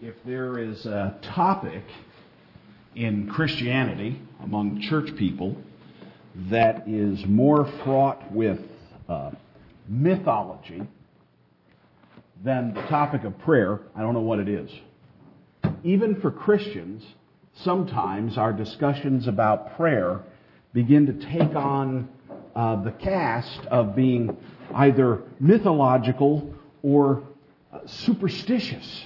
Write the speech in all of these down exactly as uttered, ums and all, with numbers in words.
if there is a topic in Christianity among church people that is more fraught with uh, mythology than the topic of prayer, I don't know what it is. Even for Christians, sometimes our discussions about prayer begin to take on uh, the cast of being either mythological or uh, superstitious.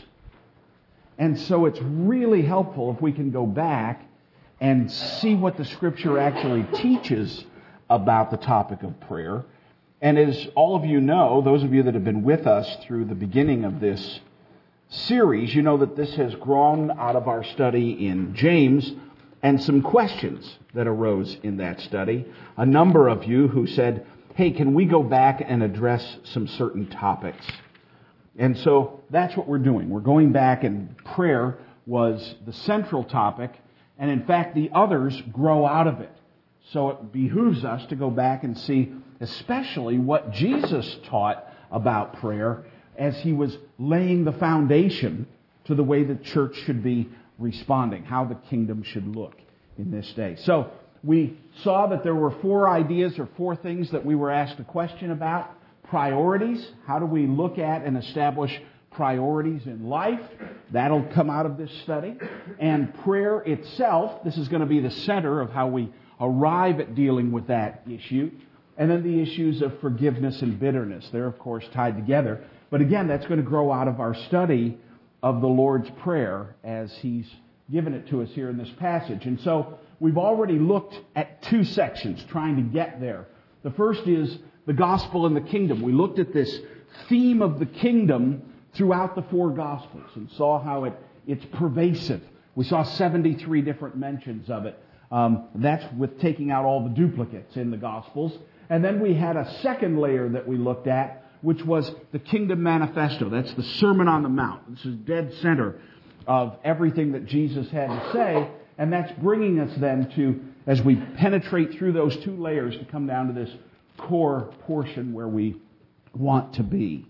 And so it's really helpful if we can go back and see what the Scripture actually teaches about the topic of prayer. And as all of you know, those of you that have been with us through the beginning of this series, you know that this has grown out of our study in James and some questions that arose in that study. A number of you who said, hey, can we go back and address some certain topics? And so that's what we're doing. We're going back, and prayer was the central topic, and in fact the others grow out of it. So it behooves us to go back and see especially what Jesus taught about prayer as he was laying the foundation to the way the church should be responding, how the kingdom should look in this day. So we saw that there were four ideas or four things that we were asked a question about. Priorities. How do we look at and establish priorities in life? That'll come out of this study. And prayer itself. This is going to be the center of how we arrive at dealing with that issue. And then the issues of forgiveness and bitterness. They're, of course, tied together. But again, that's going to grow out of our study of the Lord's Prayer as He's given it to us here in this passage. And so we've already looked at two sections trying to get there. The first is the gospel and the kingdom. We looked at this theme of the kingdom throughout the four gospels and saw how it, it's pervasive. We saw seventy-three different mentions of it. Um, that's with taking out all the duplicates in the gospels. And then we had a second layer that we looked at, which was the Kingdom Manifesto. That's the Sermon on the Mount. This is dead center of everything that Jesus had to say. And that's bringing us then to, as we penetrate through those two layers, to come down to this core portion where we want to be.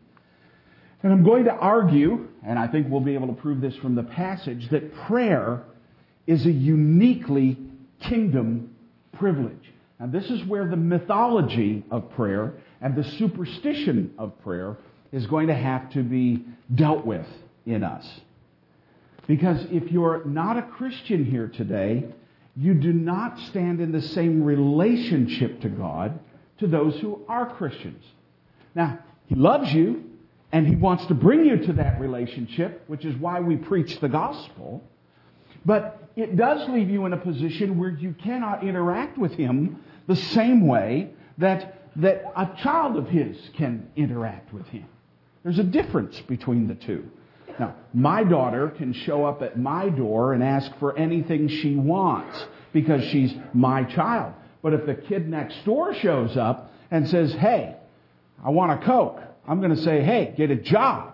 And I'm going to argue, and I think we'll be able to prove this from the passage, that prayer is a uniquely kingdom privilege. Now, this is where the mythology of prayer and the superstition of prayer is going to have to be dealt with in us. Because if you're not a Christian here today, you do not stand in the same relationship to God to those who are Christians. Now, He loves you, and He wants to bring you to that relationship, which is why we preach the gospel. But it does leave you in a position where you cannot interact with Him the same way that, that a child of His can interact with Him. There's a difference between the two. Now, my daughter can show up at my door and ask for anything she wants because she's my child. But if the kid next door shows up and says, hey, I want a Coke, I'm going to say, hey, get a job.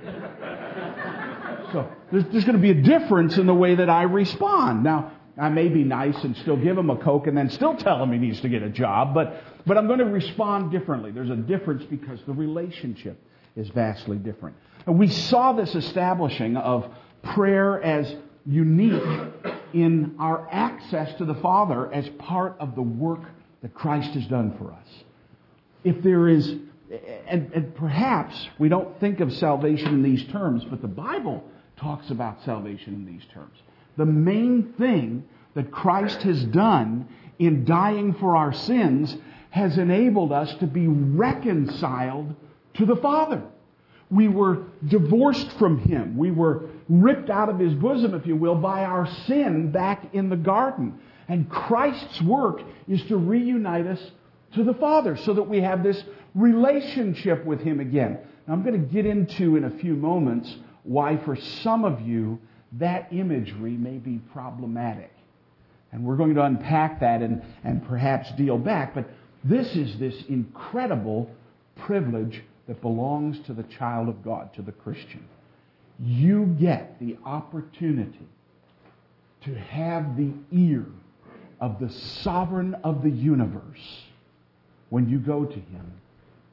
So there's, there's going to be a difference in the way that I respond. Now, I may be nice and still give him a Coke and then still tell him he needs to get a job, but, but I'm going to respond differently. There's a difference because the relationship is vastly different. And we saw this establishing of prayer as unique in our access to the Father as part of the work that Christ has done for us. If there is, and, and perhaps we don't think of salvation in these terms, but the Bible talks about salvation in these terms. The main thing that Christ has done in dying for our sins has enabled us to be reconciled to the Father. We were divorced from Him. We were ripped out of His bosom, if you will, by our sin back in the garden. And Christ's work is to reunite us to the Father so that we have this relationship with Him again. Now, I'm going to get into in a few moments why for some of you that imagery may be problematic. And we're going to unpack that and, and perhaps deal back. But this is this incredible privilege that belongs to the child of God, to the Christian. You get the opportunity to have the ear of the sovereign of the universe when you go to Him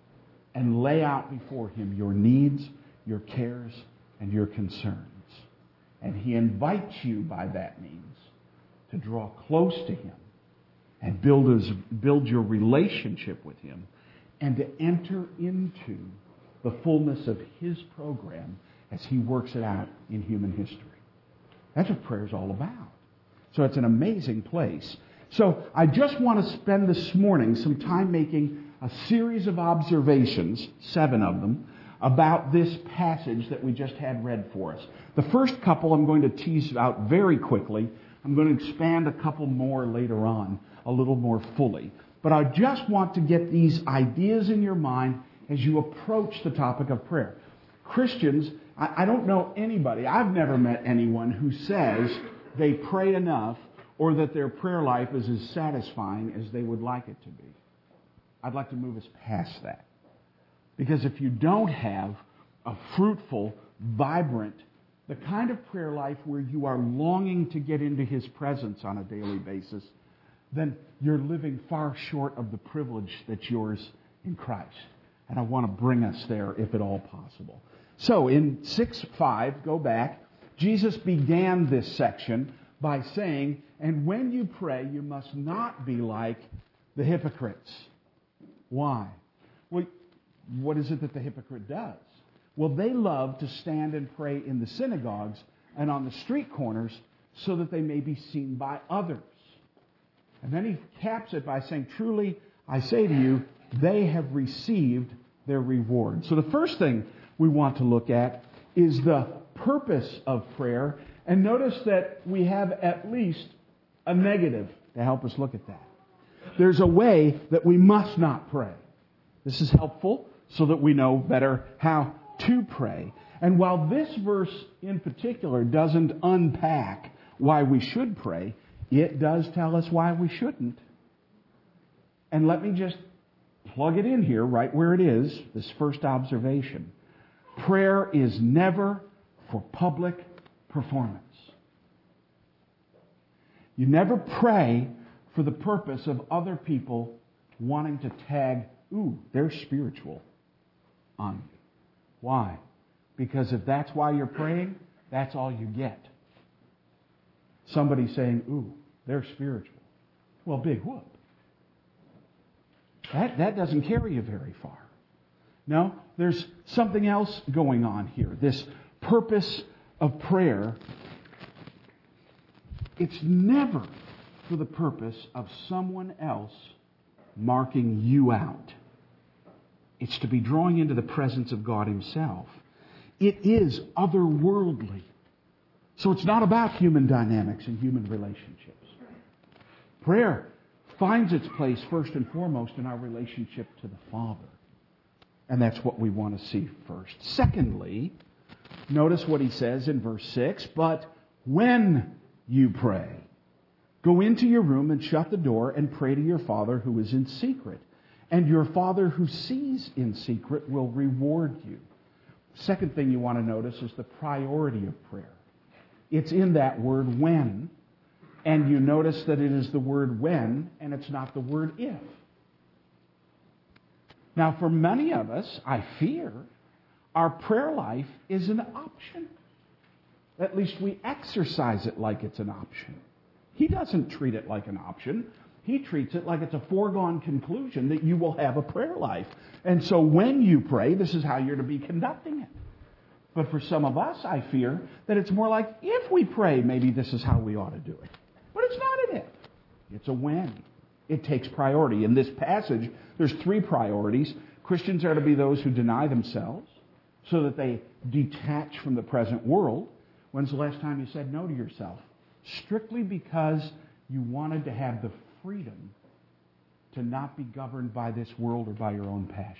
and lay out before Him your needs, your cares, and your concerns. And He invites you by that means to draw close to Him and build, his, build your relationship with Him and to enter into the fullness of His program as He works it out in human history. That's what prayer is all about. So it's an amazing place. So I just want to spend this morning some time making a series of observations, seven of them, about this passage that we just had read for us. The first couple I'm going to tease out very quickly. I'm going to expand a couple more later on, a little more fully. But I just want to get these ideas in your mind as you approach the topic of prayer. Christians, I, I don't know anybody, I've never met anyone who says they pray enough or that their prayer life is as satisfying as they would like it to be. I'd like to move us past that. Because if you don't have a fruitful, vibrant, the kind of prayer life where you are longing to get into His presence on a daily basis, then you're living far short of the privilege that's yours in Christ. And I want to bring us there if at all possible. So in six five, go back, Jesus began this section by saying, and when you pray, you must not be like the hypocrites. Why? Well, what is it that the hypocrite does? Well, they love to stand and pray in the synagogues and on the street corners so that they may be seen by others. And then he caps it by saying, truly, I say to you, they have received their reward. So the first thing we want to look at is the purpose of prayer. And notice that we have at least a negative to help us look at that. There's a way that we must not pray. This is helpful so that we know better how to pray. And while this verse in particular doesn't unpack why we should pray, it does tell us why we shouldn't. And let me just plug it in here right where it is, this first observation. Prayer is never for public performance. You never pray for the purpose of other people wanting to tag, ooh, they're spiritual on you. Why? Because if that's why you're praying, that's all you get. Somebody saying, ooh, they're spiritual. Well, big whoop. That, that doesn't carry you very far. No, there's something else going on here. This purpose of prayer, it's never for the purpose of someone else marking you out. It's to be drawing into the presence of God Himself. It is otherworldly. So it's not about human dynamics and human relationships. Prayer finds its place first and foremost in our relationship to the Father. And that's what we want to see first. Secondly, notice what he says in verse six, but when you pray, go into your room and shut the door and pray to your Father who is in secret. And your Father who sees in secret will reward you. Second thing you want to notice is the priority of prayer. It's in that word when. And you notice that it is the word when and it's not the word if. Now, for many of us, I fear, our prayer life is an option. At least we exercise it like it's an option. He doesn't treat it like an option. He treats it like it's a foregone conclusion that you will have a prayer life. And so when you pray, this is how you're to be conducting it. But for some of us, I fear that it's more like if we pray, maybe this is how we ought to do it. But it's not an if. It's a when. It takes priority. In this passage, there's three priorities. Christians are to be those who deny themselves so that they detach from the present world. When's the last time you said no to yourself? Strictly because you wanted to have the freedom to not be governed by this world or by your own passions.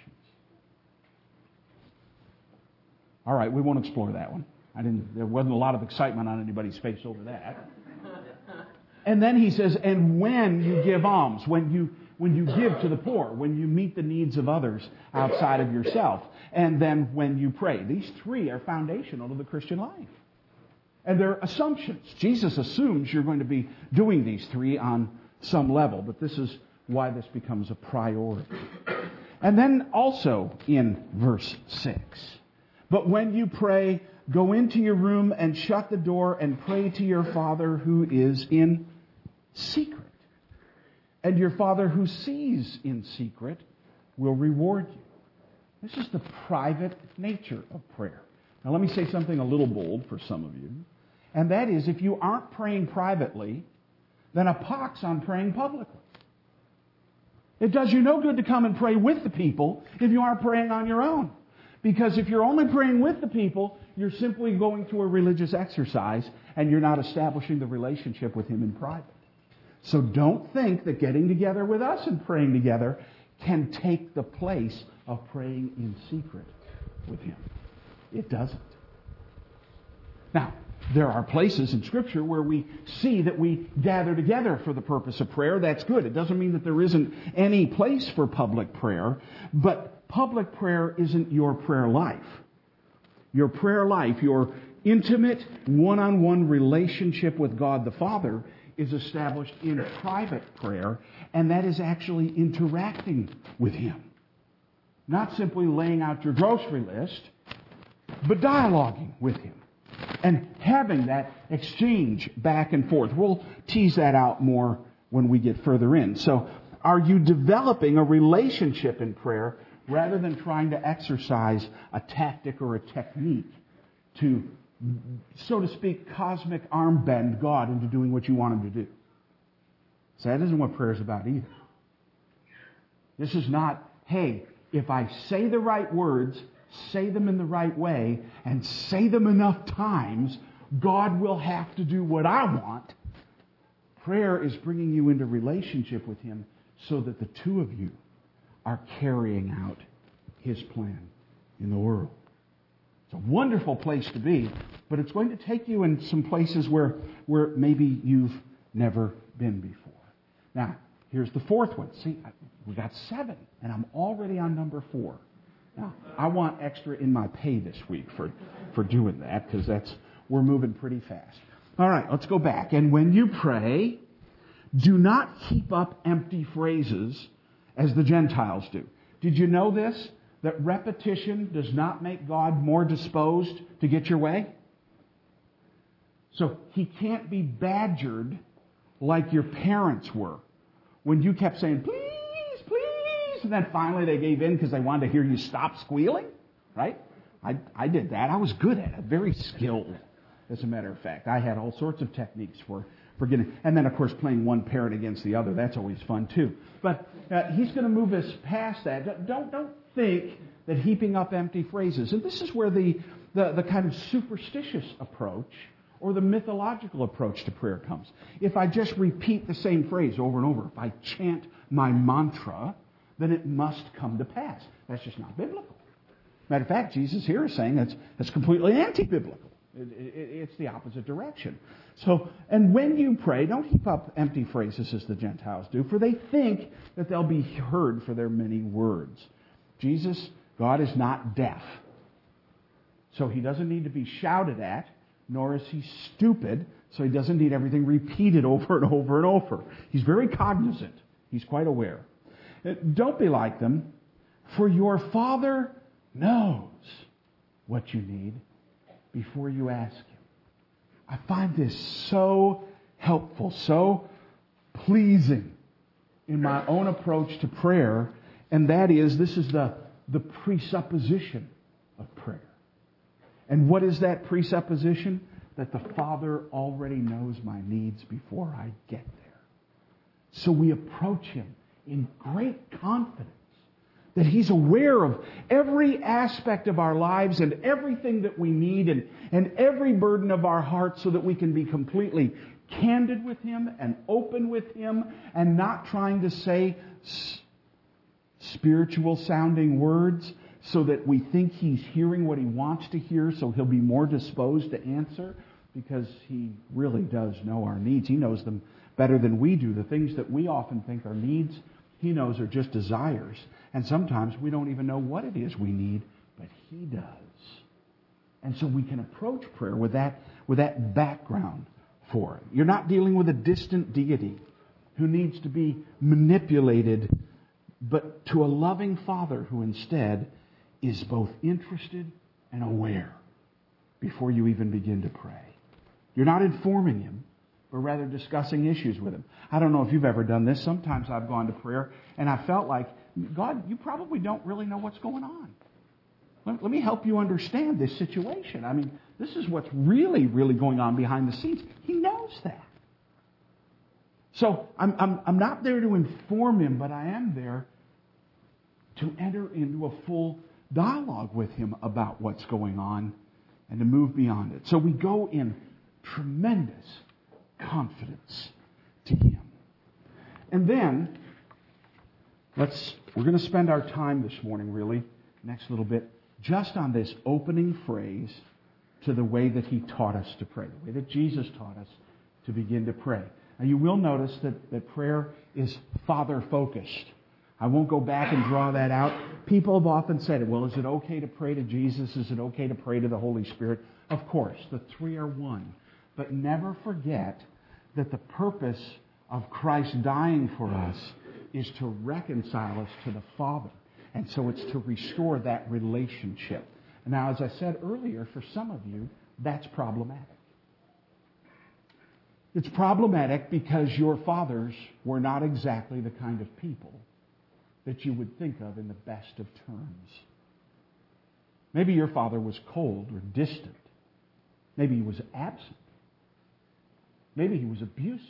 All right, we won't explore that one. I didn't. There wasn't a lot of excitement on anybody's face over that. And then he says, and when you give alms, when you when you give to the poor, when you meet the needs of others outside of yourself, and then when you pray. These three are foundational to the Christian life. And they're assumptions. Jesus assumes you're going to be doing these three on some level, but this is why this becomes a priority. And then also in verse six, but when you pray, Go into your room and shut the door and pray to your Father who is in secret. And your Father who sees in secret will reward you. This is the private nature of prayer. Now let me say something a little bold for some of you. And that is, if you aren't praying privately, then a pox on praying publicly. It does you no good to come and pray with the people if you aren't praying on your own. Because if you're only praying with the people, you're simply going through a religious exercise and you're not establishing the relationship with Him in private. So don't think that getting together with us and praying together can take the place of praying in secret with Him. It doesn't. Now, there are places in Scripture where we see that we gather together for the purpose of prayer. That's good. It doesn't mean that there isn't any place for public prayer, but public prayer isn't your prayer life. Your prayer life, your intimate one-on-one relationship with God the Father is established in private prayer, and that is actually interacting with Him. Not simply laying out your grocery list, but dialoguing with Him. And having that exchange back and forth. We'll tease that out more when we get further in. So, are you developing a relationship in prayer rather than trying to exercise a tactic or a technique to, so to speak, cosmic arm bend God into doing what you want Him to do? So that isn't what prayer is about either. This is not, hey, if I say the right words, say them in the right way, and say them enough times, God will have to do what I want. Prayer is bringing you into relationship with Him so that the two of you are carrying out His plan in the world. It's a wonderful place to be, but it's going to take you in some places where, where maybe you've never been before. Now, here's the fourth one. See, we got seven, and I'm already on number four. Now, I want extra in my pay this week for, for doing that, because that's we're moving pretty fast. All right, let's go back. And when you pray, do not heap up empty phrases as the Gentiles do. Did you know this? That repetition does not make God more disposed to get your way? So He can't be badgered like your parents were when you kept saying, please, and then finally they gave in because they wanted to hear you stop squealing, right? I, I did that. I was good at it, very skilled, as a matter of fact. I had all sorts of techniques for, for getting, and then of course playing one parent against the other. That's always fun too. But uh, He's going to move us past that. Don't don't think that heaping up empty phrases, and this is where the the, the kind of superstitious approach or the mythological approach to prayer comes. If I just repeat the same phrase over and over, if I chant my mantra, then it must come to pass. That's just not biblical. Matter of fact, Jesus here is saying that's, that's completely anti-biblical. It, it, it's the opposite direction. So, and when you pray, don't heap up empty phrases as the Gentiles do, for they think that they'll be heard for their many words. Jesus, God is not deaf. So He doesn't need to be shouted at, nor is He stupid, so He doesn't need everything repeated over and over and over. He's very cognizant. He's quite aware. Don't be like them, for your Father knows what you need before you ask Him. I find this so helpful, so pleasing in my own approach to prayer, and that is, this is the, the presupposition of prayer. And what is that presupposition? That the Father already knows my needs before I get there. So we approach Him in great confidence that He's aware of every aspect of our lives and everything that we need and, and every burden of our hearts, so that we can be completely candid with Him and open with Him and not trying to say s- spiritual sounding words so that we think He's hearing what He wants to hear, so He'll be more disposed to answer, because He really does know our needs. He knows them better than we do. The things that we often think are needs, He knows are just desires. And sometimes we don't even know what it is we need, but He does. And so we can approach prayer with that, with that background for it. You're not dealing with a distant deity who needs to be manipulated, but to a loving Father who instead is both interested and aware. before you even begin to pray. You're not informing Him, but rather discussing issues with Him. I don't know if you've ever done this. Sometimes I've gone to prayer and I felt like, God, you probably don't really know what's going on. Let, let me help you understand this situation. I mean, this is what's really, really going on behind the scenes. He knows that. So I'm, I'm, I'm not there to inform Him, but I am there to enter into a full dialogue with Him about what's going on and to move beyond it. So we go in tremendous confidence to Him. And then, let's, we're going to spend our time this morning, really, next little bit, just on this opening phrase to the way that He taught us to pray, the way that Jesus taught us to begin to pray. Now you will notice that, that prayer is Father-focused. I won't go back and draw that out. People have often said, well, is it okay to pray to Jesus? Is it okay to pray to the Holy Spirit? Of course, the three are one. But never forget that the purpose of Christ dying for us is to reconcile us to the Father. And so it's to restore that relationship. Now, as I said earlier, for some of you, that's problematic. It's problematic because your fathers were not exactly the kind of people that you would think of in the best of terms. Maybe your father was cold or distant. Maybe he was absent. Maybe he was abusive.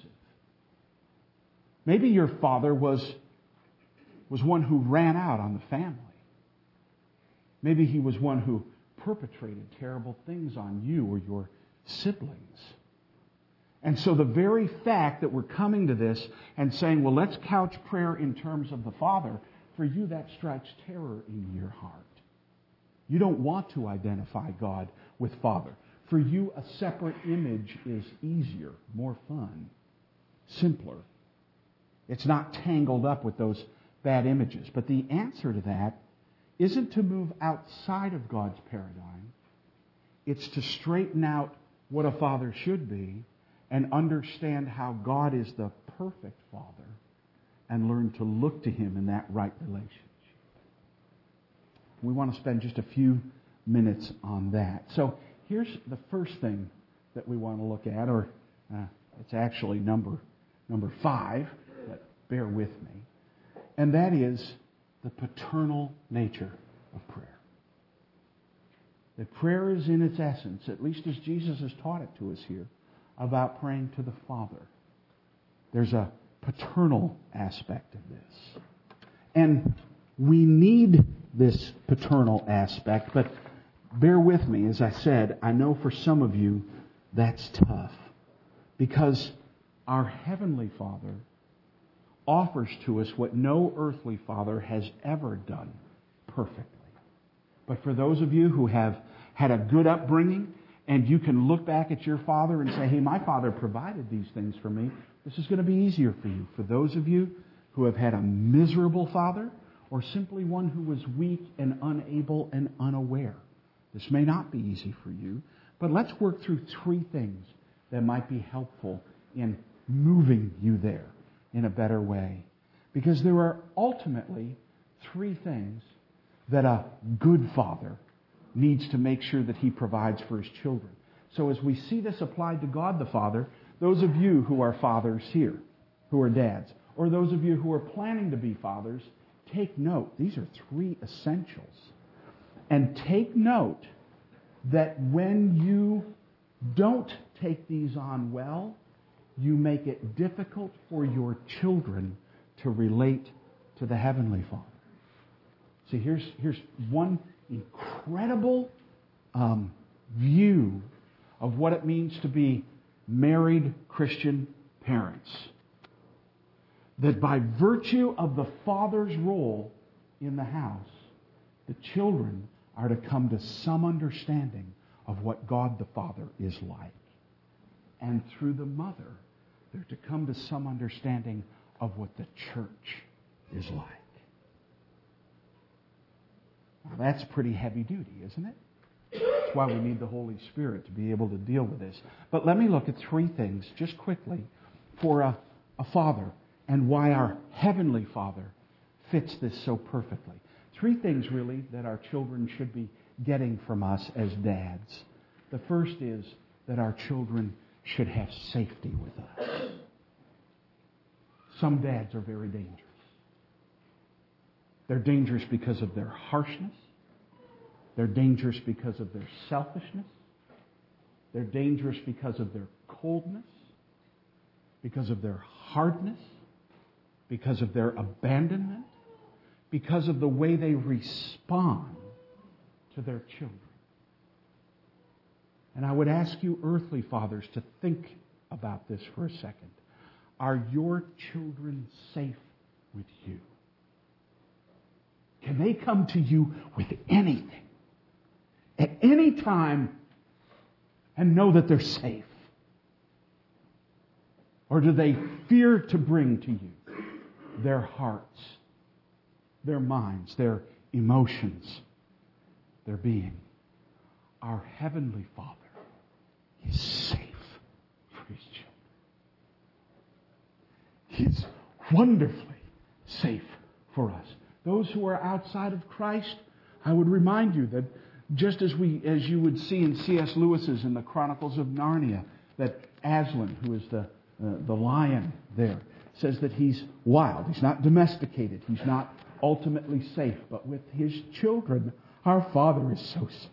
Maybe your father was, was one who ran out on the family. Maybe he was one who perpetrated terrible things on you or your siblings. And so the very fact that we're coming to this and saying, well, let's couch prayer in terms of the Father, for you that strikes terror in your heart. You don't want to identify God with Father. For you, a separate image is easier, more fun, simpler. It's not tangled up with those bad images. But the answer to that isn't to move outside of God's paradigm. It's to straighten out what a father should be and understand how God is the perfect Father and learn to look to Him in that right relationship. We want to spend just a few minutes on that. So here's the first thing that we want to look at, or uh, it's actually number number five, but bear with me. And that is the paternal nature of prayer. That prayer is in its essence, at least as Jesus has taught it to us here, about praying to the Father. There's a paternal aspect of this. And we need this paternal aspect, but bear with me, as I said, I know for some of you that's tough. Because our Heavenly Father offers to us what no earthly father has ever done perfectly. But for those of you who have had a good upbringing, and you can look back at your father and say, hey, my father provided these things for me, this is going to be easier for you. For those of you who have had a miserable father, or simply one who was weak and unable and unaware, this may not be easy for you. But let's work through three things that might be helpful in moving you there in a better way. Because there are ultimately three things that a good father needs to make sure that he provides for his children. So as we see this applied to God the Father, those of you who are fathers here, who are dads, or those of you who are planning to be fathers, take note. These are three essentials. And take note that when you don't take these on well, you make it difficult for your children to relate to the Heavenly Father. See, here's, here's one incredible um, view of what it means to be married Christian parents. That by virtue of the father's role in the house, the children are to come to some understanding of what God the Father is like. And through the mother, they're to come to some understanding of what the church is like. Now, that's pretty heavy duty, isn't it? That's why we need the Holy Spirit to be able to deal with this. But let me look at three things, just quickly, for a, a father and why our Heavenly Father fits this so perfectly. Three things, really, that our children should be getting from us as dads. The first is that our children should have safety with us. Some dads are very dangerous. They're dangerous because of their harshness. They're dangerous because of their selfishness. They're dangerous because of their coldness, because of their hardness, because of their abandonment, because of the way they respond to their children. And I would ask you, earthly fathers, to think about this for a second. Are your children safe with you? Can they come to you with anything at any time and know that they're safe? Or do they fear to bring to you their hearts, their minds, their emotions, their being? Our Heavenly Father is safe for His children. He's wonderfully safe for us. Those who are outside of Christ, I would remind you that just as we, as you would see in C S Lewis's in the Chronicles of Narnia, that Aslan, who is the uh, the lion there, says that he's wild. He's not domesticated. He's not ultimately safe. But with his children, our Father is so safe.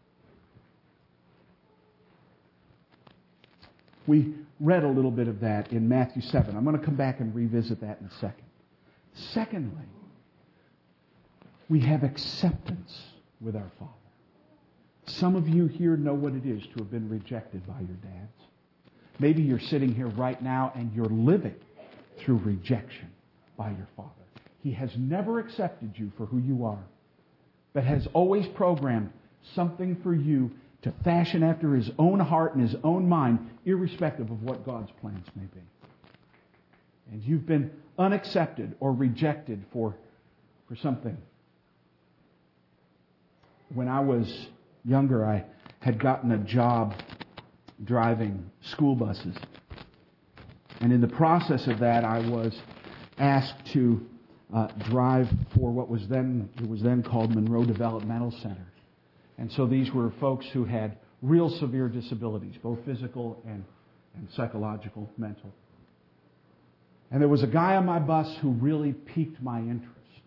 We read a little bit of that in Matthew seven. I'm going to come back and revisit that in a second. Secondly, we have acceptance with our Father. Some of you here know what it is to have been rejected by your dads. Maybe you're sitting here right now and you're living through rejection by your Father. He has never accepted you for who you are, but has always programmed something for you to fashion after His own heart and His own mind, irrespective of what God's plans may be. And you've been unaccepted or rejected for, for something. When I was younger, I had gotten a job driving school buses. And in the process of that, I was asked to uh, drive for what was then, it was then called Monroe Developmental Center. And so these were folks who had real severe disabilities, both physical and, and psychological, mental. And there was a guy on my bus who really piqued my interest.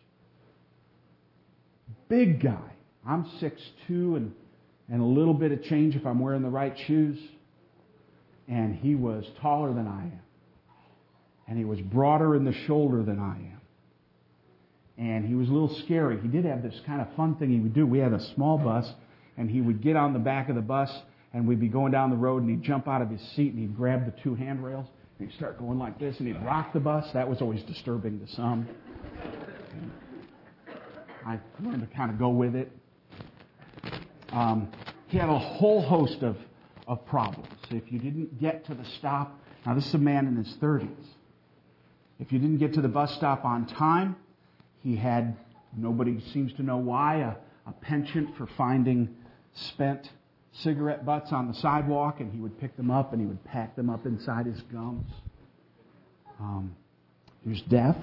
Big guy. I'm six two and, and a little bit of change if I'm wearing the right shoes. And he was taller than I am. And he was broader in the shoulder than I am. And he was a little scary. He did have this kind of fun thing he would do. We had a small bus, and he would get on the back of the bus, and we'd be going down the road, and he'd jump out of his seat, and he'd grab the two handrails, and he'd start going like this, and he'd rock the bus. That was always disturbing to some. And I learned to kind of go with it. Um, he had a whole host of, of problems. If you didn't get to the stop, now this is a man in his thirties. If you didn't get to the bus stop on time, he had, nobody seems to know why, a, a penchant for finding spent cigarette butts on the sidewalk, and he would pick them up and he would pack them up inside his gums. Um, he was deaf.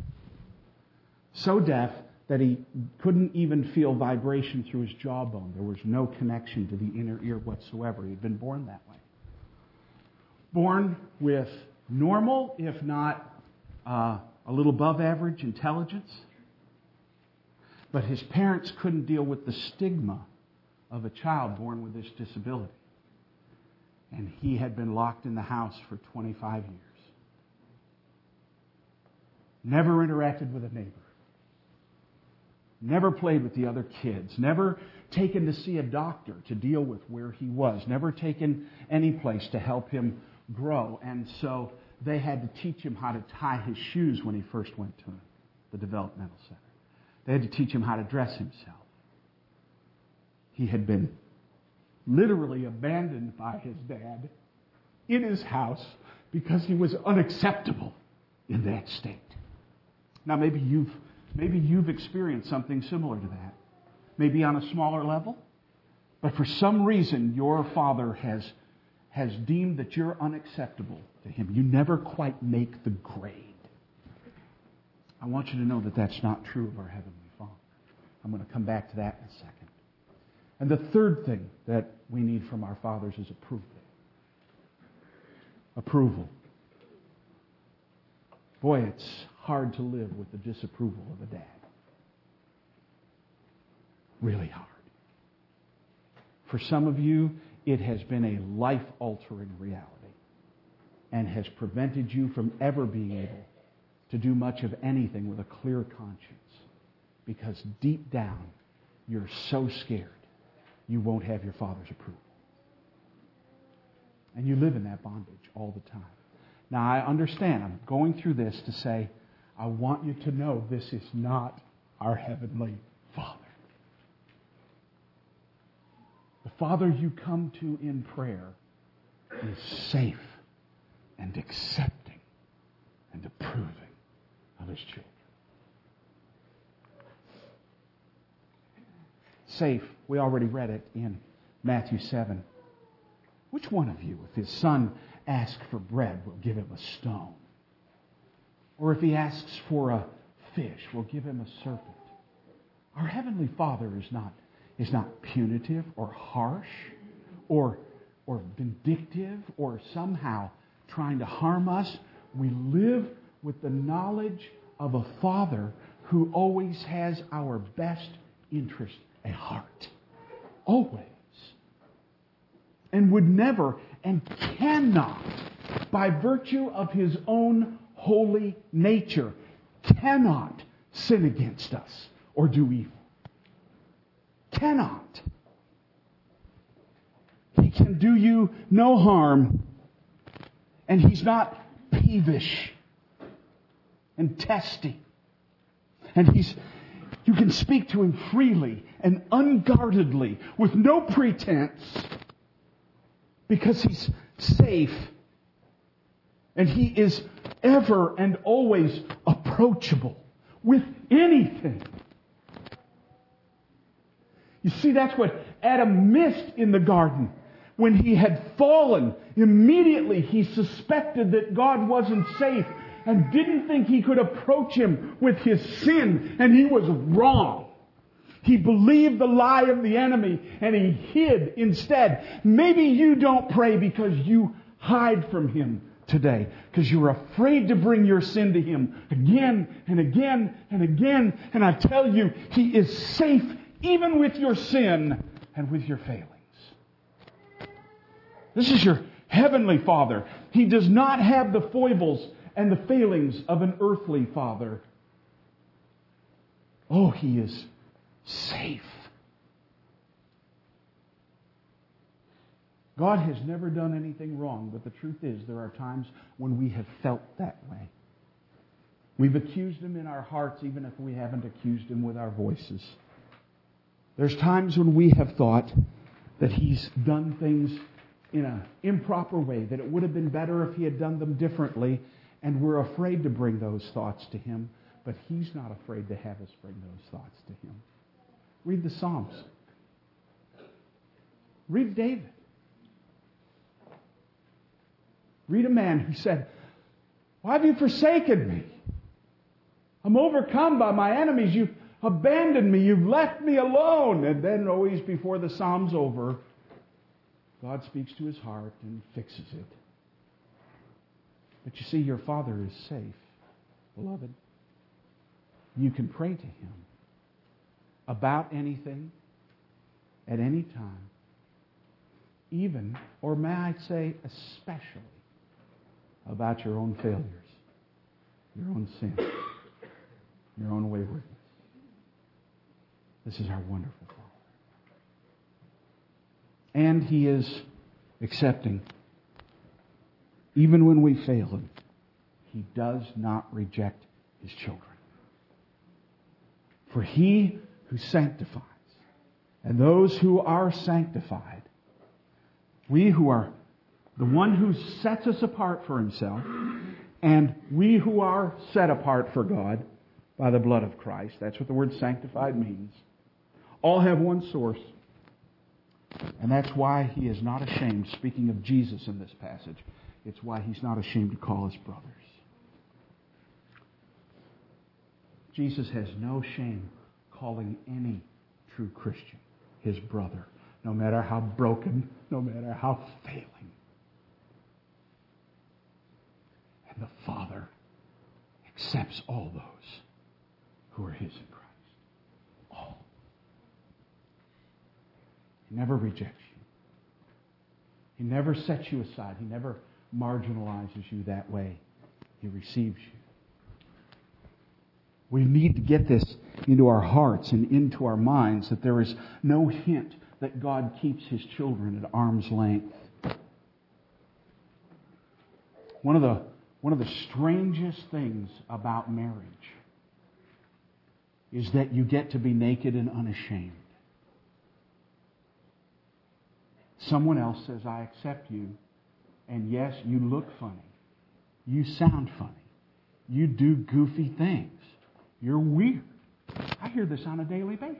So deaf that he couldn't even feel vibration through his jawbone. There was no connection to the inner ear whatsoever. He had been born that way. Born with normal, if not uh, a little above average intelligence. But his parents couldn't deal with the stigma of a child born with this disability. And he had been locked in the house for twenty-five years. Never interacted with a neighbor. Never played with the other kids. Never taken to see a doctor to deal with where he was. Never taken any place to help him grow. And so they had to teach him how to tie his shoes when he first went to the developmental center. They had to teach him how to dress himself. He had been literally abandoned by his dad in his house because he was unacceptable in that state. Now maybe you've maybe you've experienced something similar to that. Maybe on a smaller level. But for some reason your father has has deemed that you're unacceptable to him. You never quite make the grade. I want you to know that that's not true of our Heavenly Father. I'm going to come back to that in a second. And the third thing that we need from our fathers is approval. Approval. Boy, it's hard to live with the disapproval of a dad. Really hard. For some of you, it has been a life-altering reality and has prevented you from ever being able to do much of anything with a clear conscience, because deep down, you're so scared you won't have your father's approval. And you live in that bondage all the time. Now, I understand. I'm going through this to say, I want you to know this is not our Heavenly Father. The Father you come to in prayer is safe and accepting and approving of His children. Safe, we already read it in Matthew seven. Which one of you, if his son asks for bread, will give him a stone? Or if he asks for a fish, will give him a serpent? Our Heavenly Father is not, is not punitive or harsh or, or vindictive or somehow trying to harm us. We live with the knowledge of a Father who always has our best interest at heart. Always. And would never and cannot, by virtue of His own holy nature, cannot sin against us or do evil. Cannot. He can do you no harm, and He's not peevish and testy. And He's you can speak to Him freely and unguardedly with no pretense, because He's safe and He is ever and always approachable with anything. You see, that's what Adam missed in the garden. When he had fallen, immediately he suspected that God wasn't safe and didn't think he could approach Him with his sin, and he was wrong. He believed the lie of the enemy and he hid instead. Maybe you don't pray because you hide from Him today, because you're afraid to bring your sin to Him again and again and again. And I tell you, He is safe even with your sin and with your failings. This is your Heavenly Father. He does not have the foibles and the failings of an earthly father. Oh, He is safe. God has never done anything wrong, but the truth is there are times when we have felt that way. We've accused Him in our hearts even if we haven't accused Him with our voices. There's times when we have thought that He's done things in an improper way, that it would have been better if He had done them differently, and we're afraid to bring those thoughts to Him, but He's not afraid to have us bring those thoughts to Him. Read the Psalms. Read David. Read a man who said, "Why have you forsaken me? I'm overcome by my enemies. You've abandoned me. You've left me alone." And then always before the Psalm's over, God speaks to his heart and fixes it. But you see, your Father is safe, beloved. You can pray to Him about anything, at any time, even, or may I say especially, about your own failures, your own sin, your own waywardness. This is our wonderful Father. And He is accepting. Even when we fail Him, He does not reject His children. For He who sanctifies and those who are sanctified, we who are the one who sets us apart for Himself, and we who are set apart for God by the blood of Christ, that's what the word sanctified means, all have one source. And that's why He is not ashamed, speaking of Jesus in this passage, it's why He's not ashamed to call us brothers. Jesus has no shame calling any true Christian his brother, no matter how broken, no matter how failing. And the Father accepts all those who are his in Christ. All. He never rejects you. He never sets you aside. He never marginalizes you that way. He receives you. We need to get this into our hearts and into our minds that there is no hint that God keeps his children at arm's length. One of the, one of the strangest things about marriage is that you get to be naked and unashamed. Someone else says, I accept you, and yes, you look funny. You sound funny. You do goofy things. You're weird. I hear this on a daily basis.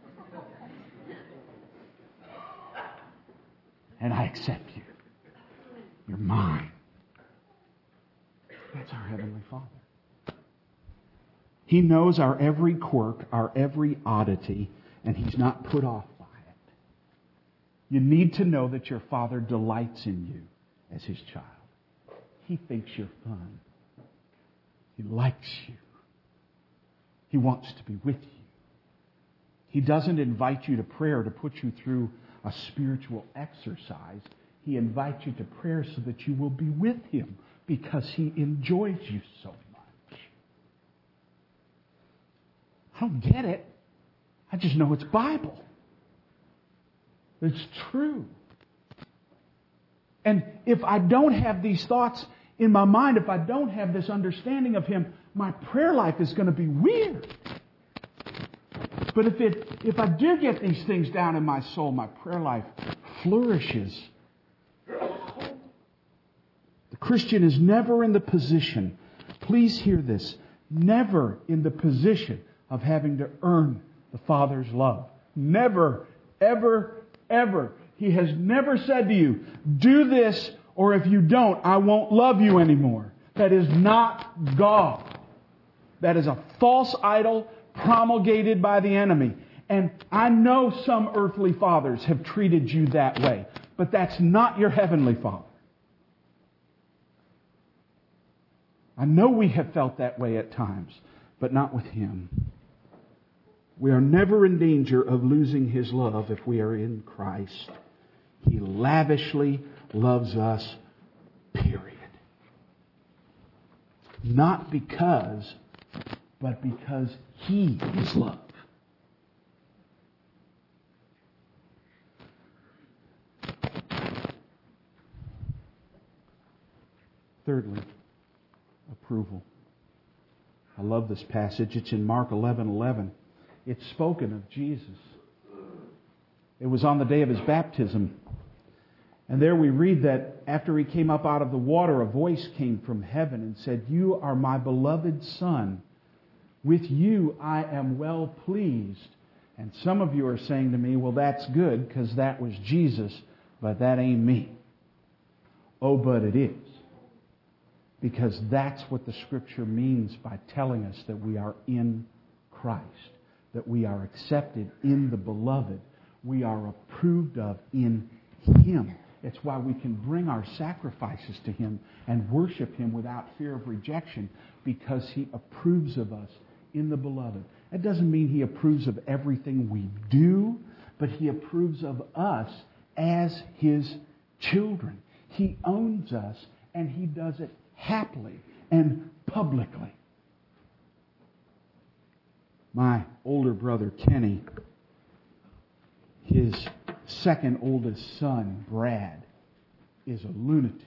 And I accept you. You're mine. That's our Heavenly Father. He knows our every quirk, our every oddity, and He's not put off by it. You need to know that your Father delights in you as His child. He thinks you're fun. He likes you. He wants to be with you. He doesn't invite you to prayer to put you through a spiritual exercise. He invites you to prayer so that you will be with Him because He enjoys you so much. I don't get it. I just know it's Bible. It's true. And if I don't have these thoughts in my mind, if I don't have this understanding of Him, my prayer life is going to be weird. But if it, if I do get these things down in my soul, my prayer life flourishes. The Christian is never in the position, please hear this, never in the position of having to earn the Father's love. Never, ever, ever. He has never said to you, do this, or if you don't, I won't love you anymore. That is not God. That is a false idol promulgated by the enemy. And I know some earthly fathers have treated you that way, but that's not your Heavenly Father. I know we have felt that way at times, but not with Him. We are never in danger of losing His love if we are in Christ. He lavishly loves us, period. Not because, but because He is love. Thirdly, approval. I love this passage. It's in Mark eleven eleven. It's spoken of Jesus. It was on the day of His baptism. And there we read that after He came up out of the water, a voice came from heaven and said, "You are my beloved Son. With you I am well pleased." And some of you are saying to me, well, that's good because that was Jesus, but that ain't me. Oh, but it is. Because that's what the Scripture means by telling us that we are in Christ, that we are accepted in the Beloved, we are approved of in Him. It's why we can bring our sacrifices to Him and worship Him without fear of rejection, because He approves of us in the Beloved. That doesn't mean He approves of everything we do, but He approves of us as His children. He owns us, and He does it happily and publicly. My older brother, Kenny, his second oldest son, Brad, is a lunatic.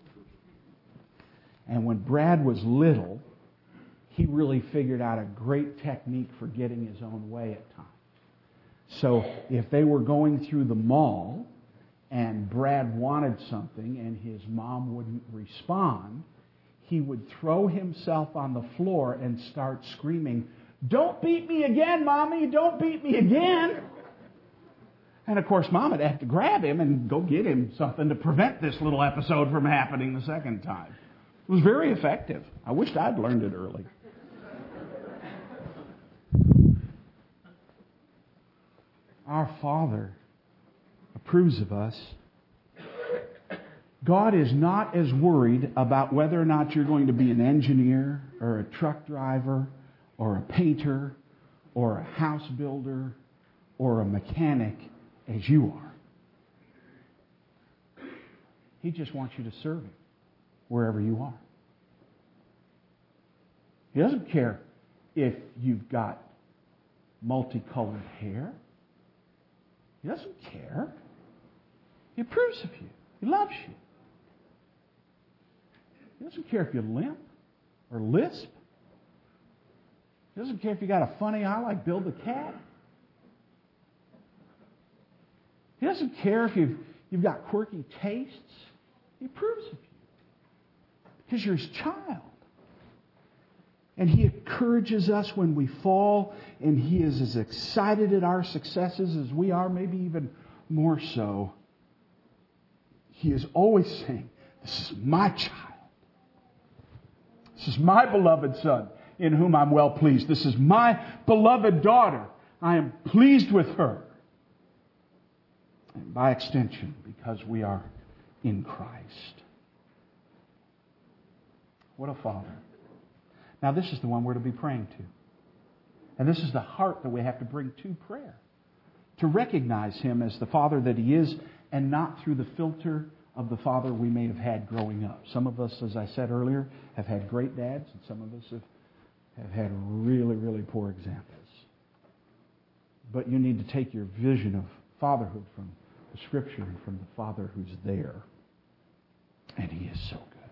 And when Brad was little, he really figured out a great technique for getting his own way at times. So if they were going through the mall and Brad wanted something and his mom wouldn't respond, he would throw himself on the floor and start screaming, "Don't beat me again, Mommy! Don't beat me again!" And of course, Mom would have to grab him and go get him something to prevent this little episode from happening the second time. It was very effective. I wished I'd learned it early. our Father approves of us. God is not as worried about whether or not you're going to be an engineer or a truck driver or a painter or a house builder or a mechanic as you are. He just wants you to serve Him wherever you are. He doesn't care if you've got multicolored hair. He doesn't care. He approves of you. He loves you. He doesn't care if you limp or lisp. He doesn't care if you got a funny eye like Bill the Cat. He doesn't care if you've, you've got quirky tastes. He approves of you because you're His child. And He encourages us when we fall, and He is as excited at our successes as we are, maybe even more so. He is always saying, this is my child. This is my beloved Son in whom I'm well pleased. This is my beloved daughter. I am pleased with her. And by extension, because we are in Christ. What a Father. Now this is the one we're to be praying to. And this is the heart that we have to bring to prayer. To recognize Him as the Father that He is, and not through the filter of the father we may have had growing up. Some of us, as I said earlier, have had great dads, and some of us have, have had really, really poor examples. But you need to take your vision of fatherhood from the Scripture and from the Father who's there. And He is so good.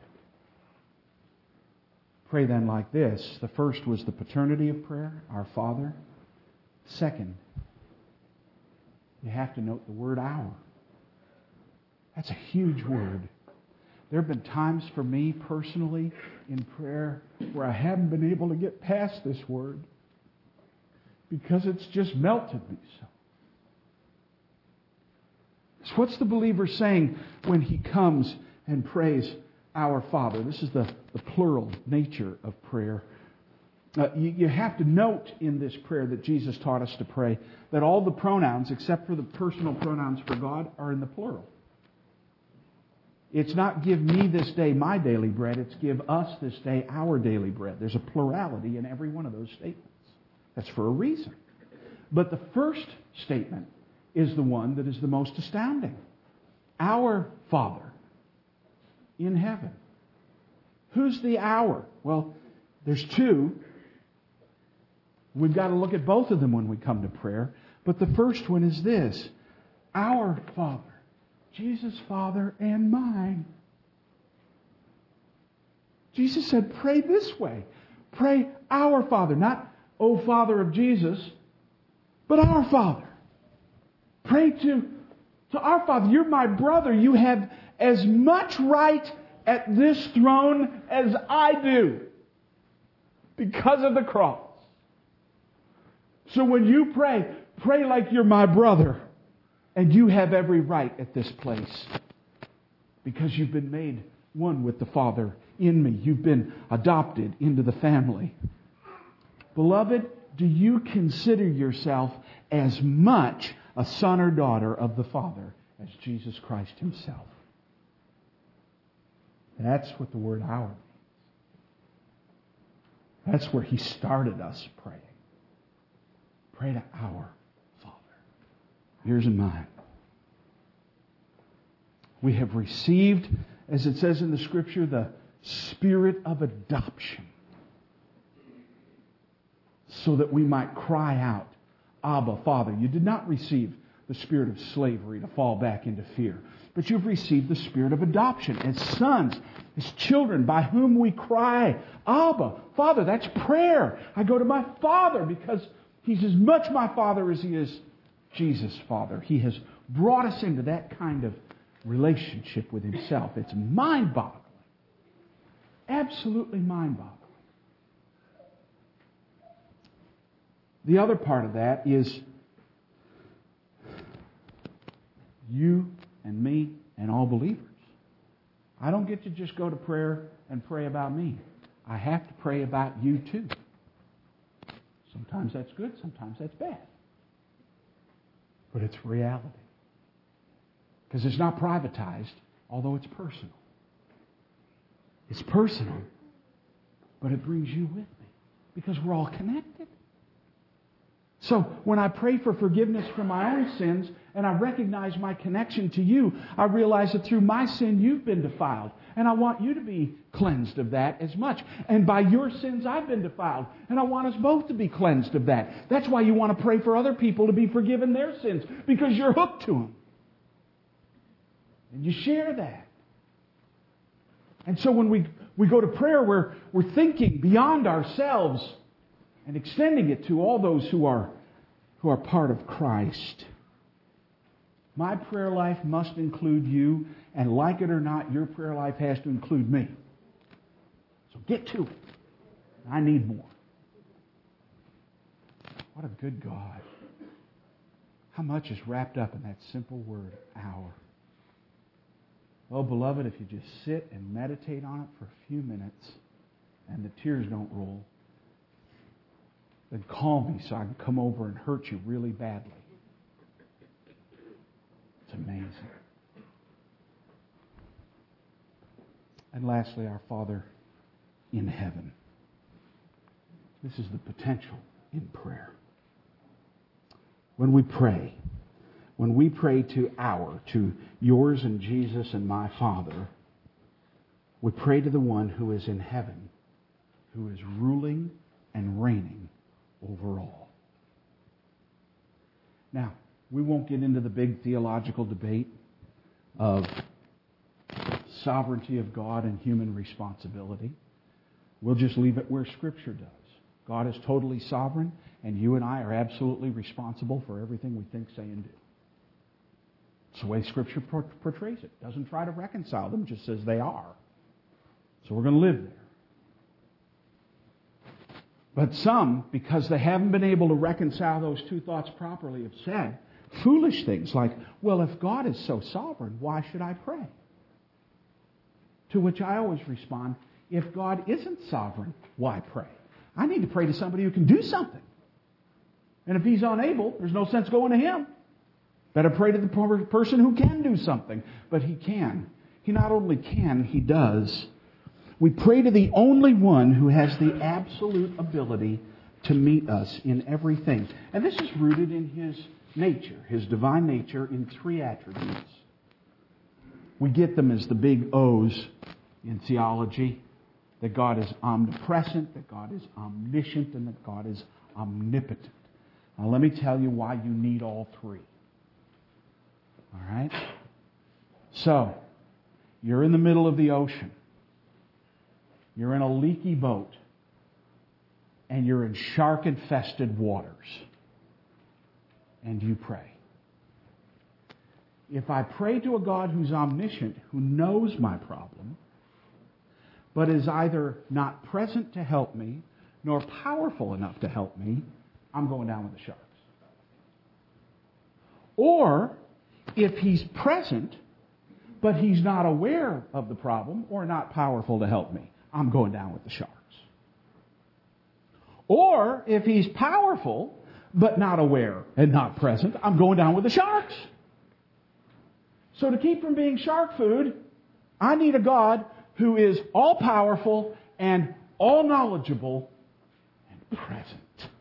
Pray then like this. The first was the paternity of prayer, our Father. Second, you have to note the word our. That's a huge word. There have been times for me personally in prayer where I haven't been able to get past this word because it's just melted me so. So what's the believer saying when he comes and prays our Father? This is the, the plural nature of prayer. Uh, you, you have to note in this prayer that Jesus taught us to pray that all the pronouns, except for the personal pronouns for God, are in the plural. It's not give me this day my daily bread. It's give us this day our daily bread. There's a plurality in every one of those statements. That's for a reason. But the first statement is the one that is the most astounding. Our Father in heaven. Who's the our? Well, there's two. We've got to look at both of them when we come to prayer. But the first one is this. Our Father. Jesus' Father and mine. Jesus said, pray this way. Pray our Father. Not, O Father of Jesus, but our Father. Pray to, to our Father. You're my brother. You have as much right at this throne as I do because of the cross. So when you pray, pray like you're my brother. And you have every right at this place because you've been made one with the Father in me. You've been adopted into the family. Beloved, do you consider yourself as much a son or daughter of the Father as Jesus Christ Himself? That's what the word our means. That's where He started us praying. Pray to our yours and mine. We have received, as it says in the Scripture, the spirit of adoption so that we might cry out, Abba, Father. You did not receive the spirit of slavery to fall back into fear, but you've received the spirit of adoption as sons, as children by whom we cry, Abba, Father. That's prayer. I go to my Father because He's as much my Father as He is Jesus' Father. He has brought us into that kind of relationship with Himself. It's mind-boggling. Absolutely mind-boggling. The other part of that is you and me and all believers. I don't get to just go to prayer and pray about me. I have to pray about you too. Sometimes that's good, sometimes that's bad. but it's reality. Because it's not privatized, although it's personal. It's personal, but it brings you with me because we're all connected. So when I pray for forgiveness for my own sins and I recognize my connection to you, I realize that through my sin you've been defiled. And I want you to be cleansed of that as much. And by your sins I've been defiled. And I want us both to be cleansed of that. That's why you want to pray for other people to be forgiven their sins. Because you're hooked to them. And you share that. And so when we, we go to prayer, we're, we're thinking beyond ourselves and extending it to all those who are, who are part of Christ. My prayer life must include you, and like it or not, your prayer life has to include me. So get to it. I need more. What a good God. How much is wrapped up in that simple word, our. Well, beloved, if you just sit and meditate on it for a few minutes and the tears don't roll, then call me so I can come over and hurt you really badly. It's amazing. And lastly, our Father in heaven. This is the potential in prayer. When we pray, when we pray to our, to yours and Jesus and my Father, we pray to the one who is in heaven, who is ruling and reigning over all. Now, we won't get into the big theological debate of sovereignty of God and human responsibility. We'll just leave it where Scripture does. God is totally sovereign, and you and I are absolutely responsible for everything we think, say, and do. It's the way Scripture portrays it. It doesn't try to reconcile them, just says they are. So we're going to live there. But some, because they haven't been able to reconcile those two thoughts properly, have said foolish things like, well, if God is so sovereign, why should I pray? To which I always respond, if God isn't sovereign, why pray? I need to pray to somebody who can do something. And if He's unable, there's no sense going to Him. Better pray to the person who can do something. But He can. He not only can, He does. We pray to the only one who has the absolute ability to meet us in everything. And this is rooted in His nature, His divine nature, in three attributes. We get them as the big O's in theology. That God is omnipresent, that God is omniscient, and that God is omnipotent. Now let me tell you why you need all three. All right? So, you're in the middle of the ocean. You're in a leaky boat. And you're in shark-infested waters. And you pray. If I pray to a God who's omniscient, who knows my problem, but is either not present to help me, nor powerful enough to help me, I'm going down with the sharks. Or, if He's present, but He's not aware of the problem, or not powerful to help me, I'm going down with the sharks. Or, if He's powerful, but not aware and not present, I'm going down with the sharks. So to keep from being shark food, I need a God who is all-powerful and all-knowledgeable and present.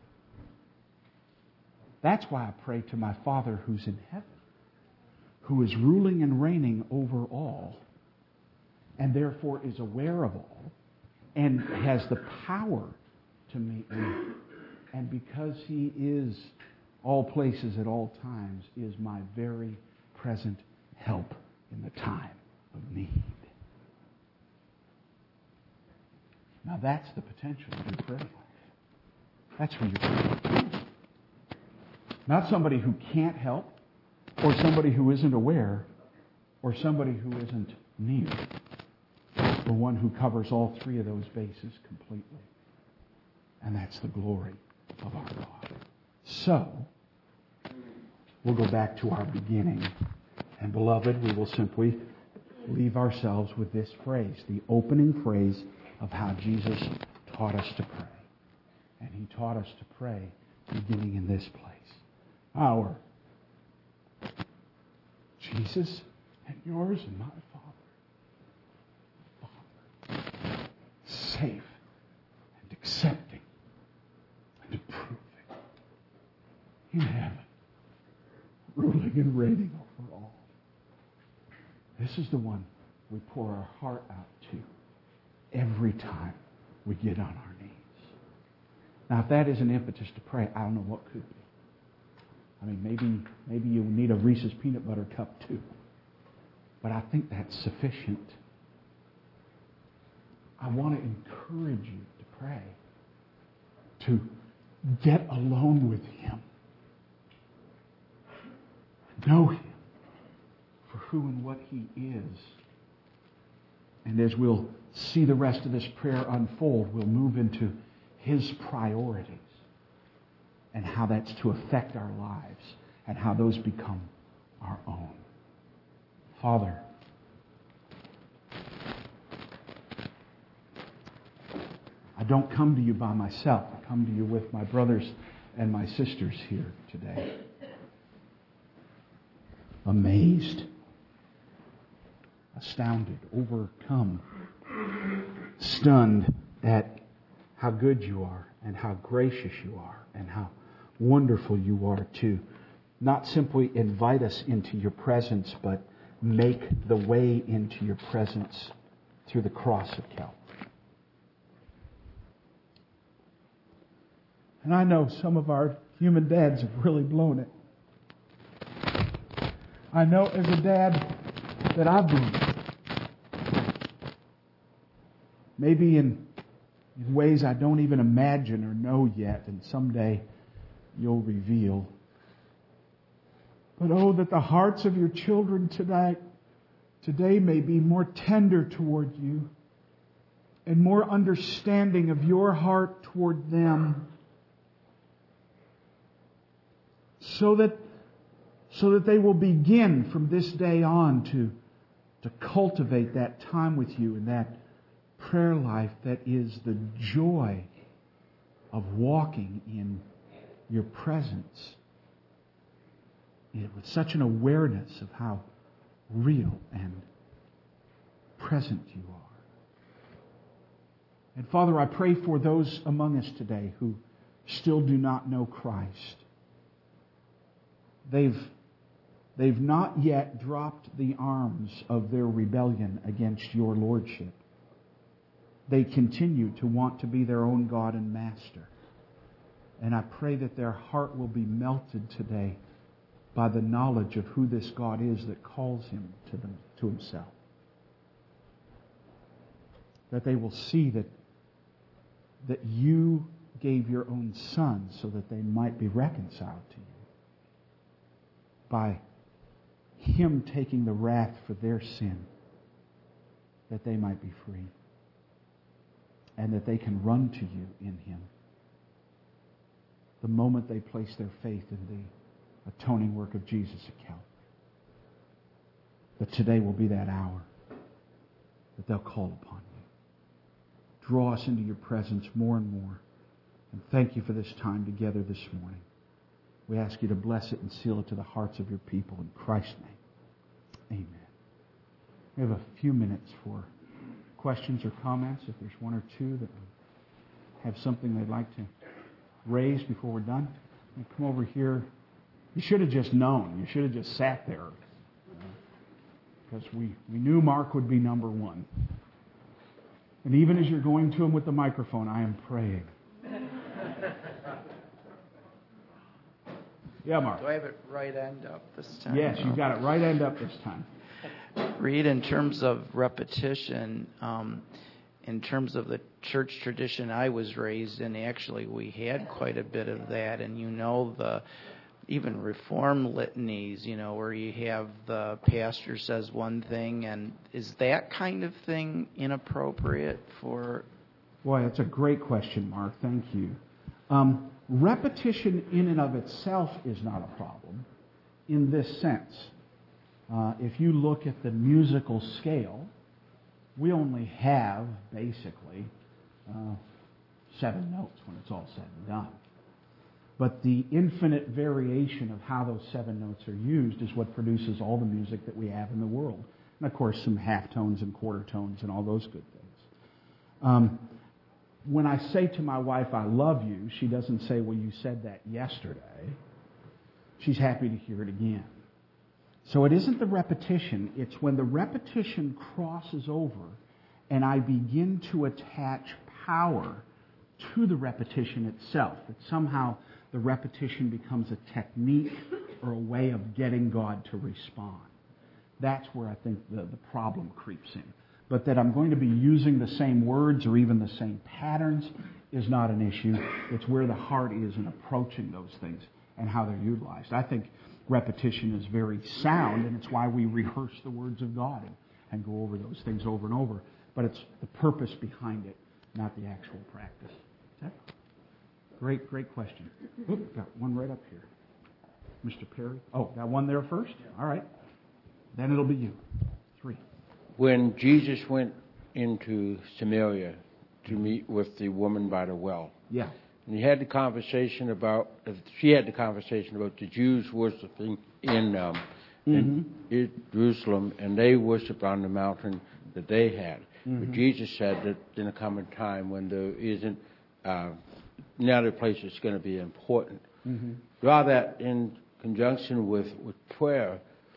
That's why I pray to my Father who's in heaven, who is ruling and reigning over all, and therefore is aware of all, and has the power to meet me. And because He is all places at all times, is my very present help in the time of need. Now that's the potential of your prayer life. That's where you're praying. Not somebody who can't help, or somebody who isn't aware, or somebody who isn't near. The one who covers all three of those bases completely. And that's the glory of our God. So, we'll go back to our beginning. And beloved, we will simply leave ourselves with this phrase, the opening phrase of how Jesus taught us to pray. And He taught us to pray beginning in this place. Our Jesus and yours and my Father. Father. Safe and accepting and approving. In heaven. Ruling and reigning over all. This is the one we pour our heart out to every time we get on our knees. Now, if that is an impetus to pray, I don't know what could be. I mean, maybe maybe you need a Reese's peanut butter cup too. But I think that's sufficient. I want to encourage you to pray. To get alone with Him. Know Him for who and what He is. And as we'll see the rest of this prayer unfold, we'll move into His priorities and how that's to affect our lives and how those become our own. Father, I don't come to you by myself. I come to you with my brothers and my sisters here today. Amazed, astounded, overcome, stunned at how good you are and how gracious you are and how wonderful you are to not simply invite us into your presence, but make the way into your presence through the cross of Calvary. And I know some of our human dads have really blown it. I know as a dad that I've blown it. Maybe in, in ways I don't even imagine or know yet, and someday you'll reveal. But oh, that the hearts of your children tonight, today may be more tender toward you and more understanding of your heart toward them, so that so that they will begin from this day on to, to cultivate that time with you and that prayer life that is the joy of walking in your presence, with such an awareness of how real and present you are. And Father, I pray for those among us today who still do not know Christ. They've, they've not yet dropped the arms of their rebellion against your lordship. They continue to want to be their own God and master. And I pray that their heart will be melted today by the knowledge of who this God is that calls him to them, to himself. That they will see that, that you gave your own Son so that they might be reconciled to you. By Him taking the wrath for their sin, that they might be free. And that they can run to you in Him the moment they place their faith in the atoning work of Jesus at Calvary. That today will be that hour that they'll call upon you. Draw us into your presence more and more. And thank you for this time together this morning. We ask you to bless it and seal it to the hearts of your people in Christ's name. Amen. We have a few minutes for questions or comments. If there's one or two that have something they'd like to raise before we're done, you come over here. You should have just known. You should have just sat there. Because we, we knew Mark would be number one. And even as you're going to him with the microphone, I am praying. Yeah, Mark. Do I have it right end up this time? Yes, you've got it right end up this time. Read, in terms of repetition, um, in terms of the church tradition I was raised in, actually we had quite a bit of that. And you know, the even Reform litanies, you know, where you have the pastor says one thing, and is that kind of thing inappropriate for... Boy, that's a great question, Mark. Thank you. Um, repetition in and of itself is not a problem in this sense. Uh, if you look at the musical scale, we only have basically uh, seven notes when it's all said and done. But the infinite variation of how those seven notes are used is what produces all the music that we have in the world. And of course, some half tones and quarter tones and all those good things. Um, when I say to my wife, I love you, she doesn't say, well, you said that yesterday. She's happy to hear it again. So it isn't the repetition. It's when the repetition crosses over and I begin to attach power to the repetition itself. That somehow the repetition becomes a technique or a way of getting God to respond. That's where I think the, the problem creeps in. But that I'm going to be using the same words or even the same patterns is not an issue. It's where the heart is in approaching those things and how they're utilized. I think repetition is very sound, and it's why we rehearse the words of God and, and go over those things over and over. But it's the purpose behind it, not the actual practice. Is that? Great, great question. Oop, got one right up here. Mister Perry. Oh, got one there first? All right. Then it'll be you. Three. When Jesus went into Samaria to meet with the woman by the well, Yeah. and he had the conversation about, she had the conversation about the Jews worshiping in, um, Mm-hmm. in Jerusalem, and they worshiped on the mountain that they had. Mm-hmm. But Jesus said that in a coming time when there isn't, uh, another place that's going to be important. Mm-hmm. Draw that in conjunction with, with prayer.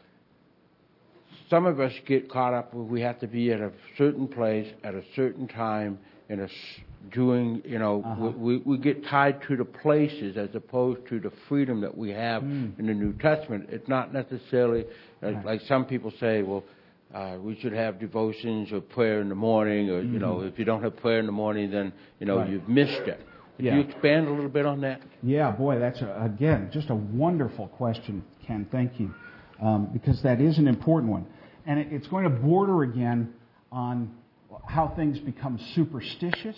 Some of us get caught up with we have to be at a certain place at a certain time in a doing, you know, uh-huh. we, we get tied to the places as opposed to the freedom that we have mm. in the New Testament. It's not necessarily, like, right. like some people say, well, uh, we should have devotions or prayer in the morning, or, mm-hmm. you know, if you don't have prayer in the morning, then, you know, right. you've missed it. Could yeah. you expand a little bit on that? Yeah, boy, that's, a, again, just a wonderful question, Ken. Thank you. Um, because that is an important one. And it, it's going to border again on how things become superstitious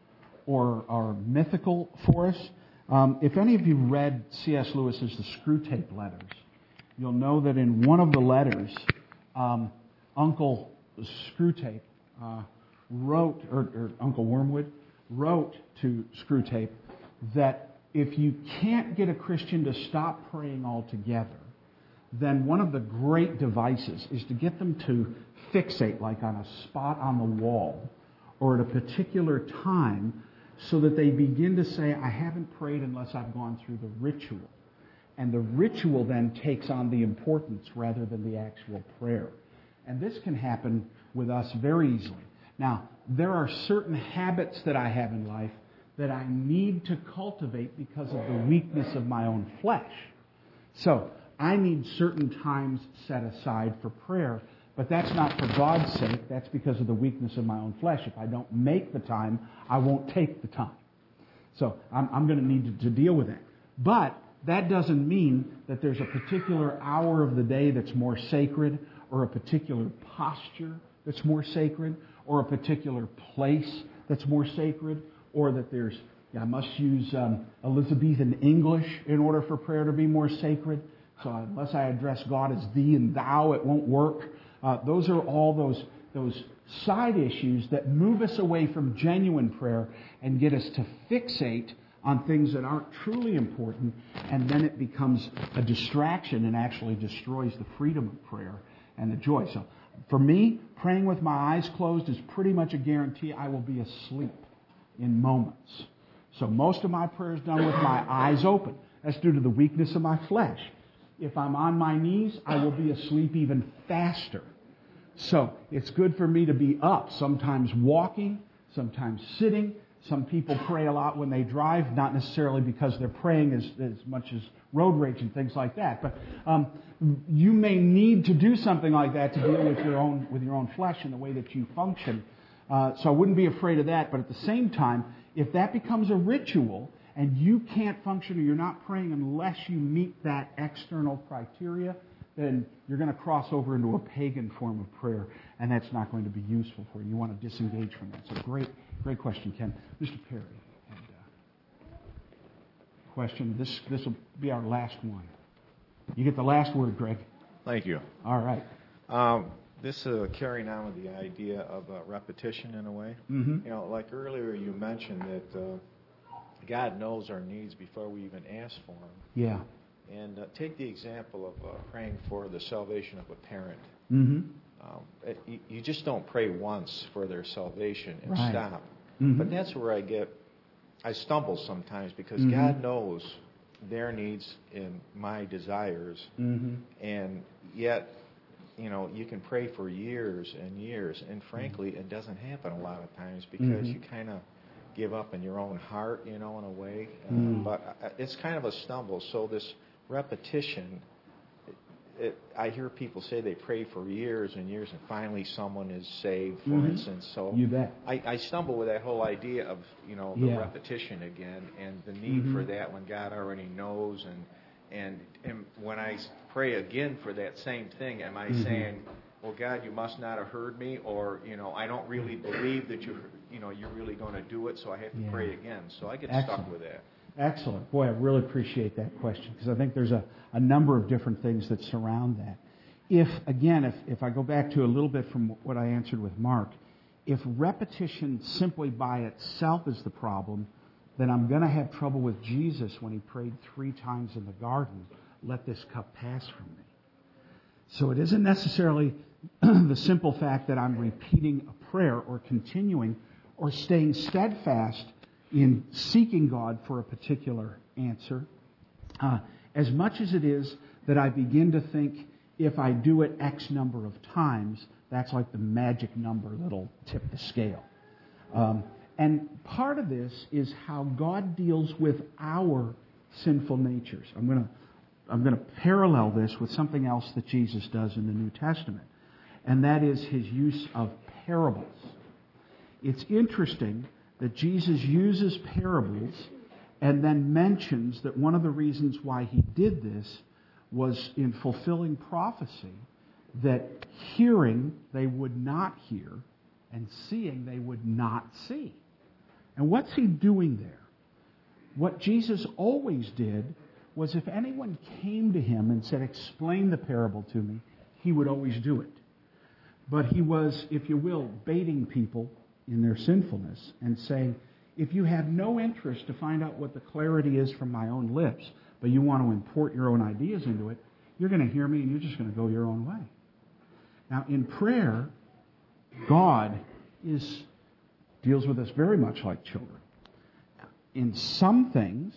or are mythical for us. Um, if any of you read C S Lewis's The Screwtape Letters, you'll know that in one of the letters, um, Uncle Screwtape uh, wrote, or, or Uncle Wormwood wrote to Screwtape that if you can't get a Christian to stop praying altogether, then one of the great devices is to get them to fixate, like on a spot on the wall or at a particular time, so that they begin to say, I haven't prayed unless I've gone through the ritual. And the ritual then takes on the importance rather than the actual prayer. And this can happen with us very easily. Now, there are certain habits that I have in life that I need to cultivate because of the weakness of my own flesh. So, I need certain times set aside for prayer, but that's not for God's sake. That's because of the weakness of my own flesh. If I don't make the time, I won't take the time. So I'm, I'm going to need to, to deal with that. But that doesn't mean that there's a particular hour of the day that's more sacred, or a particular posture that's more sacred, or a particular place that's more sacred, or that there's, I must use um, Elizabethan English in order for prayer to be more sacred. So unless I address God as thee and thou, it won't work. Uh, those are all those those side issues that move us away from genuine prayer and get us to fixate on things that aren't truly important, and then it becomes a distraction and actually destroys the freedom of prayer and the joy. So for me, praying with my eyes closed is pretty much a guarantee I will be asleep in moments. So most of my prayer is done with my eyes open. That's due to the weakness of my flesh. If I'm on my knees, I will be asleep even faster. So it's good for me to be up, sometimes walking, sometimes sitting. Some people pray a lot when they drive, not necessarily because they're praying as, as much as road rage and things like that. But um, you may need to do something like that to deal with your own with your own flesh and the way that you function. Uh, so I wouldn't be afraid of that. But at the same time, if that becomes a ritual, and you can't function or you're not praying unless you meet that external criteria, then you're going to cross over into a pagan form of prayer, and that's not going to be useful for you. You want to disengage from that. So great, great question, Ken. Mister Perry, and, uh, question. This this will be our last one. You get the last word, Greg. Thank you. All right. Um, this uh, carrying on with the idea of uh, repetition in a way. Mm-hmm. You know, like earlier you mentioned that. Uh, God knows our needs before we even ask for them. Yeah. And uh, take the example of uh, praying for the salvation of a parent. Mm-hmm. Um, it, you, you just don't pray once for their salvation and Right. stop. Mm-hmm. But that's where I get, I stumble sometimes because Mm-hmm. God knows their needs and my desires. Mm-hmm. And yet, you know, you can pray for years and years, and frankly, it doesn't happen a lot of times because Mm-hmm. you kind of give up in your own heart, you know, in a way. Uh, Mm. But uh, it's kind of a stumble. So this repetition, it, it, I hear people say they pray for years and years, and finally someone is saved, for Mhm. instance. So You bet. I, I stumble with that whole idea of, you know, the Yeah. repetition again, and the need Mhm. for that when God already knows. And and, and when I pray again for that same thing, am I Mhm. saying, well, God, you must not have heard me, or, you know, I don't really believe that you, you know, you're really going to do it, so I have to Yeah. pray again. So I get Excellent. stuck with that. Excellent. Boy, I really appreciate that question because I think there's a, a number of different things that surround that. If, again, if, if I go back to a little bit from what I answered with Mark, if repetition simply by itself is the problem, then I'm going to have trouble with Jesus when he prayed three times in the garden, let this cup pass from me. So it isn't necessarily the simple fact that I'm repeating a prayer or continuing or staying steadfast in seeking God for a particular answer, uh, as much as it is that I begin to think if I do it X number of times, that's like the magic number that'll tip the scale. Um, and part of this is how God deals with our sinful natures. I'm going to I'm going to parallel this with something else that Jesus does in the New Testament, and that is his use of parables. It's interesting that Jesus uses parables and then mentions that one of the reasons why he did this was in fulfilling prophecy, that hearing they would not hear and seeing they would not see. And what's he doing there? What Jesus always did was if anyone came to him and said, explain the parable to me, he would always do it. But he was, if you will, baiting people in their sinfulness and saying, if you have no interest to find out what the clarity is from my own lips, but you want to import your own ideas into it, you're going to hear me and you're just going to go your own way. Now, in prayer, God is deals with us very much like children. In some things,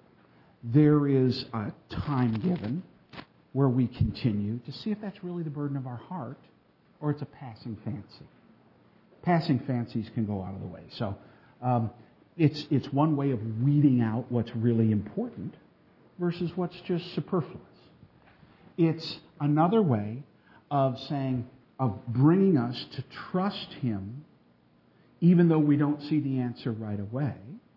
there is a time given where we continue to see if that's really the burden of our heart or it's a passing fancy. Passing fancies can go out of the way. So um, it's it's one way of weeding out what's really important versus what's just superfluous. It's another way of saying, of bringing us to trust him even though we don't see the answer right away.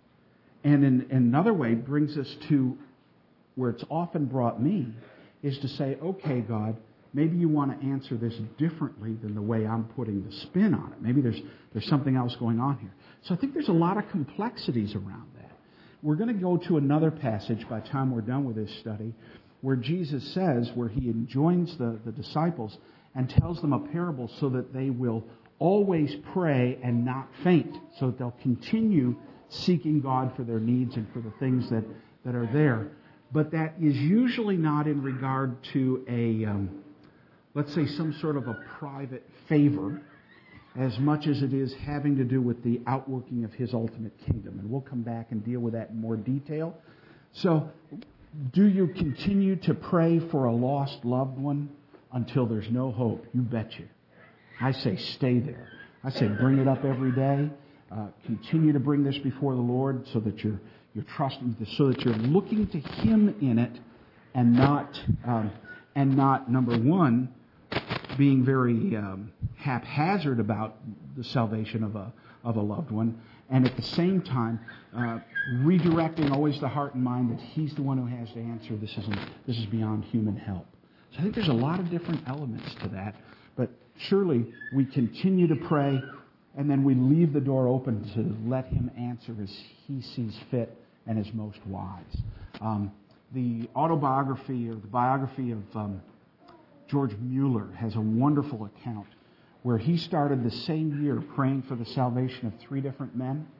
And in, in another way brings us to where it's often brought me is to say, okay, God, maybe you want to answer this differently than the way I'm putting the spin on it. Maybe there's there's something else going on here. So I think there's a lot of complexities around that. We're going to go to another passage by the time we're done with this study where Jesus says, where he enjoins the, the disciples and tells them a parable so that they will always pray and not faint, so that they'll continue seeking God for their needs and for the things that, that are there. But that is usually not in regard to a, um, let's say, some sort of a private favor, as much as it is having to do with the outworking of his ultimate kingdom. And we'll come back and deal with that in more detail. So, do you continue to pray for a lost loved one until there's no hope? You betcha. I say stay there. I say bring it up every day. Uh, continue to bring this before the Lord so that you're you're trusting, so that you're looking to him in it, and not um, and not number one, being very um, haphazard about the salvation of a of a loved one, and at the same time uh, redirecting always the heart and mind that he's the one who has to answer. This isn't this is beyond human help. So I think there's a lot of different elements to that, but surely we continue to pray, and then we leave the door open to let him answer as he sees fit and is most wise. Um, the autobiography or the biography of um, George Mueller has a wonderful account where he started the same year praying for the salvation of three different men.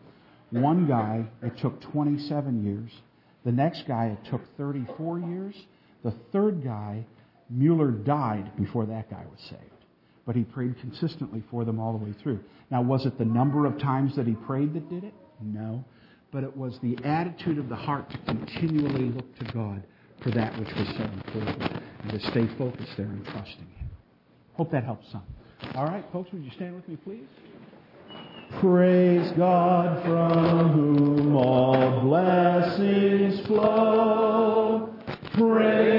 One guy, it took twenty-seven years. The next guy, it took thirty-four years. The third guy, Mueller died before that guy was saved. But he prayed consistently for them all the way through. Now, was it the number of times that he prayed that did it? No. But it was the attitude of the heart to continually look to God for that which was so important and to stay focused there and trusting Him. Hope that helps some. All right, folks, would you stand with me, please? Praise God from whom all blessings flow. Praise